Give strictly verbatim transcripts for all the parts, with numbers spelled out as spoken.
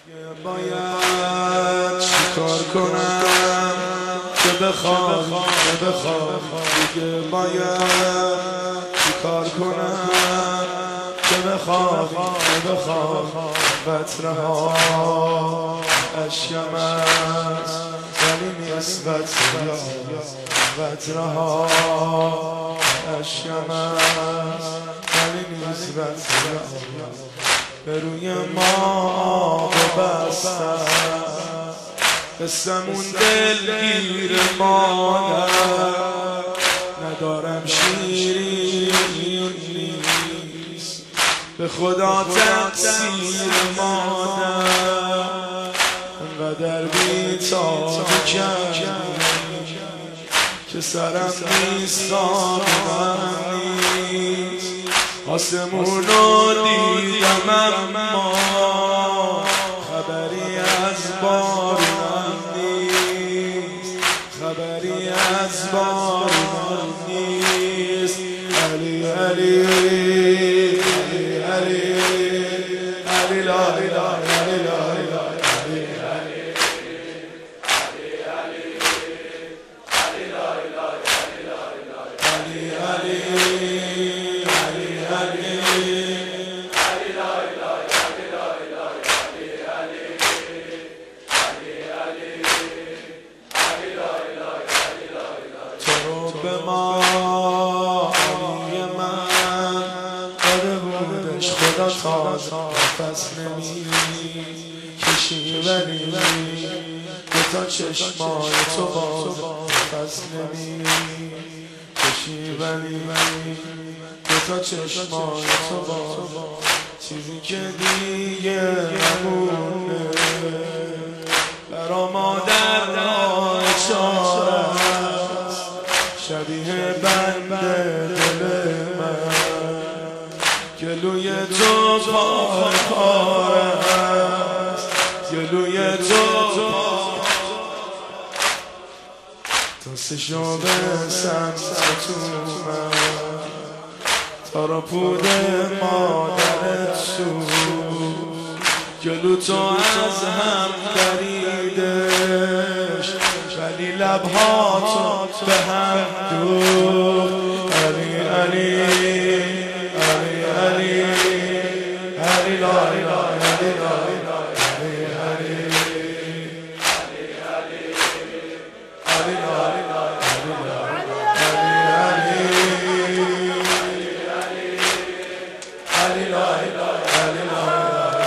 باید چیکار کنم که بخوام که بخوام دیگه باید چیکار کنم که بخوام که بخوام قطره ها اشکم است ولی نیست قطره ها اشکم است ولی نیست قطره به روی ما ببستم قسمون دلگیر مادر ندارم شیرین نیست به خدا تقصیر مادر انقدر بی‌تاب کردی که سرم نیست من نیست آسمونو دیدم اما خبری از بارونم نیست خبری از بارونم نیست علی علی علی علی علی لا اله الا الله به ما علی من داده بودش خدا تازه نفس نمی کشی ولی دو تا چشمای تو باز نفس نمی کشی ولی دو تا چشمای تو باز چیزی که دیگه نمونه برا مادر راه چاره شبیه بنده دل من گلوی تو پاره پاره است گلوی تو تا سشو به سمت من تارا پود مادرت شد گلو تو از هم دریدش ولی لبها تو به هم دوخت علی علی علی علی علی لا اله الا الله علی علی علی لا اله الا الله علی علی لا اله الا الله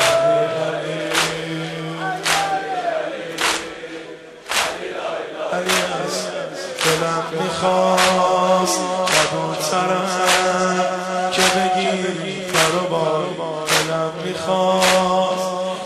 علی است دلم میخواست کبوترم که بگیری فرو بار دلم میخواست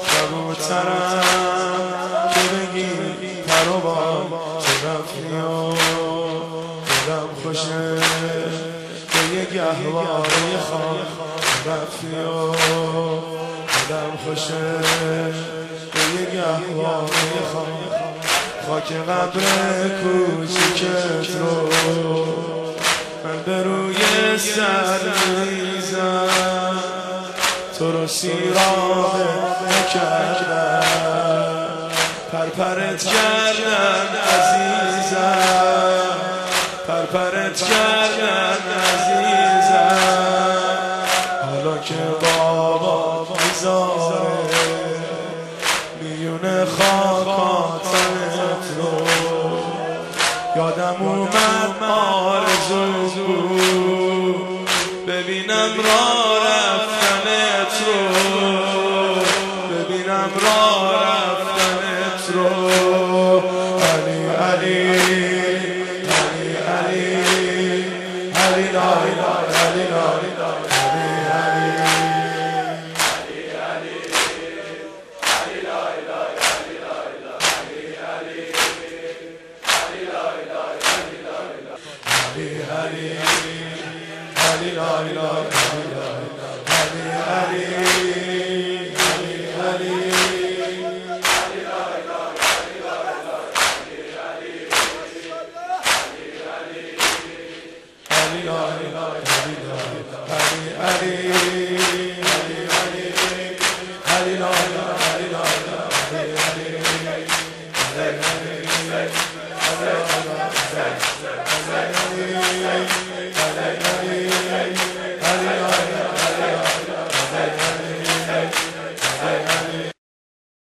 کبوترم که بگیری فرو بار چه رفتی و دلم خوشه به یه گهواره خواهد رفتی و دلم خوشه به یه گهواره خواهد خاک قبر کوچیکت رو من به روی سر میزم تو رو سیرابه نکردم پرپرت کردن عزیزم پرپرت کردن عزیزم حالا که بابا میذاره میونه خاکاتت رو یادم اومد آرزو بود ببینم راه رفتنت رو ببینم راه رفتنت رو علی علی علی علی علی لا اله الا الله علی لا اله الا الله علی علی علی علی علی لا اله الا الله علی علی لا اله الا الله علی علی علی علی علی لا اله الا الله Hare Hare, Hare Rama, Rama